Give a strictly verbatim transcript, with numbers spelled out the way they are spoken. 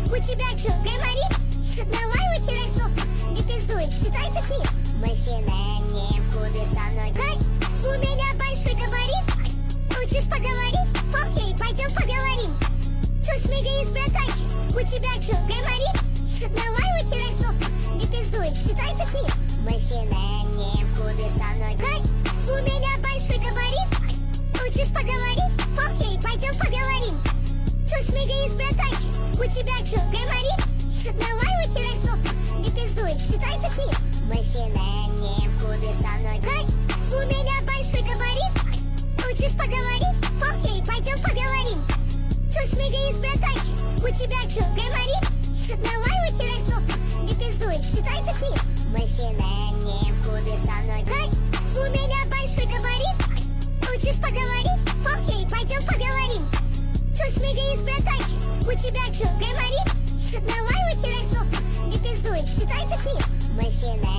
У тебя чё, гайморит? Давай вытирай сопли, не пиздуй, считай ты книг. Мужчина, семь в клубе со мной. Дай, у меня большой габарит. Хочешь поговорить? Окей, пойдем поговорим. Чё шмыгаешь, братанчик? У тебя чё, гайморит? Давай вытирай сопли, не пиздуй, считай ты книг. Мужчина, семь в клубе со мной. Дай, у меня большой габарит. Хочешь поговорить? Окей, пойдем поговорим. Чё шмыгаешь, братанчик? У тебя чё, гайморит? Давай вытирай сопли, не пиздуй, считай ты книг. Мужчина, семь в клубе со мной. Дай, у меня большой габарит. Хочешь поговорить? Окей, пойдем поговорим. Чё шмыгаешь, братанчик? У тебя чё, гайморит? Давай вытирай сопли, не пиздуй, считай ты книг. Мужчина, семь в клубе со мной. Дай, у меня большой габарит. Хочешь поговорить? Окей, пойдем поговорим. Чё шмыгаешь, братанчик? У тебя чё, гайморит? Давай вытирай сопли, не пиздуй, считай ты книг. Мужчина,